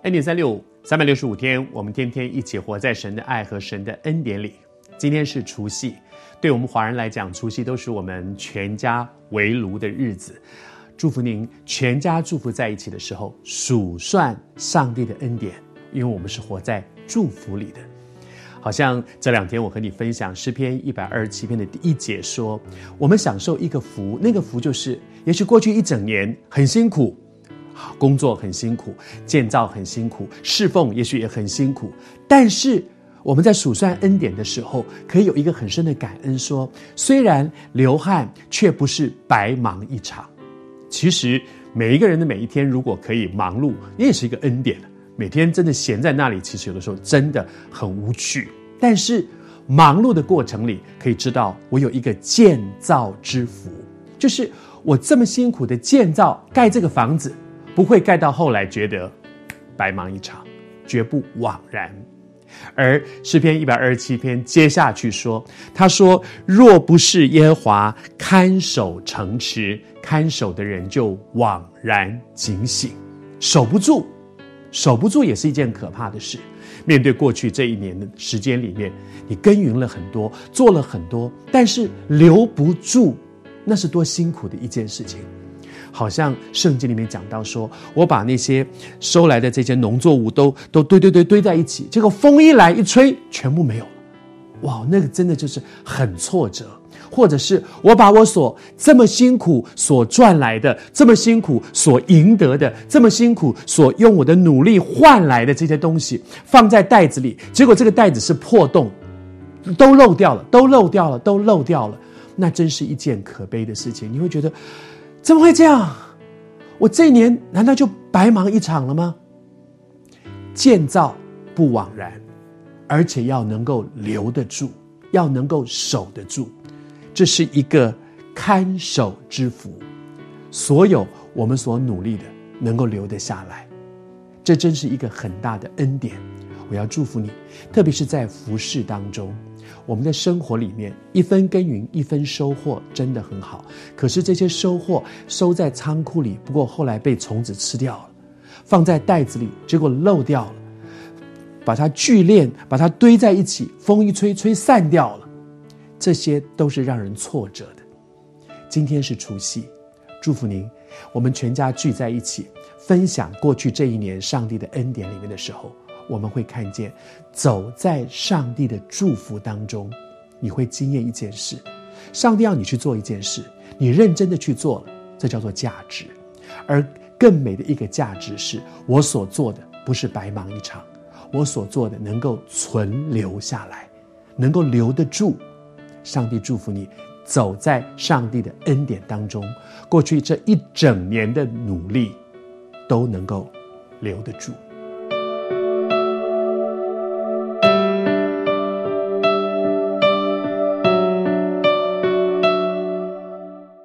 恩典365，365天，我们天天一起活在神的爱和神的恩典里。今天是除夕，对我们华人来讲，除夕都是我们全家围炉的日子。祝福您全家祝福在一起的时候，数算上帝的恩典，因为我们是活在祝福里的。好像这2天我和你分享诗篇127篇的第1节说，我们享受一个福，那个福就是也许过去一整年很辛苦，工作很辛苦，建造很辛苦，侍奉也许也很辛苦，但是我们在数算恩典的时候，可以有一个很深的感恩说，虽然流汗，却不是白忙一场。其实每一个人的每一天如果可以忙碌，也是一个恩典。每天真的闲在那里，其实有的时候真的很无趣，但是忙碌的过程里，可以知道我有一个建造之福，就是我这么辛苦的建造盖这个房子，不会盖到后来觉得白忙一场，绝不枉然。而诗篇127篇接下去说，他说，若不是耶和华看守城池，看守的人就枉然警醒。守不住也是一件可怕的事。面对过去这1年的时间里面，你耕耘了很多，做了很多，但是留不住，那是多辛苦的一件事情。好像圣经里面讲到说，我把那些收来的这些农作物都堆在一起，结果风一来一吹，全部没有了。哇，那个真的就是很挫折。或者是我把我所这么辛苦所赚来的，这么辛苦所赢得的，这么辛苦所用我的努力换来的这些东西放在袋子里，结果这个袋子是破洞，都漏掉了，那真是一件可悲的事情。你会觉得怎么会这样？我这1年难道就白忙一场了吗？建造不枉然，而且要能够留得住，要能够守得住，这是一个看守之福。所有我们所努力的能够留得下来，这真是一个很大的恩典。我要祝福你，特别是在服事当中，我们的生活里面1分耕耘1分收获真的很好，可是这些收获收在仓库里，不过后来被虫子吃掉了，放在袋子里，结果漏掉了，把它聚炼，把它堆在一起，风一吹散掉了，这些都是让人挫折的。今天是除夕，祝福您，我们全家聚在一起，分享过去这1年上帝的恩典里面的时候，我们会看见走在上帝的祝福当中，你会经验一件事，上帝要你去做一件事，你认真的去做了，这叫做价值。而更美的一个价值是，我所做的不是白忙一场，我所做的能够存留下来，能够留得住。上帝祝福你走在上帝的恩典当中，过去这1整年的努力都能够留得住。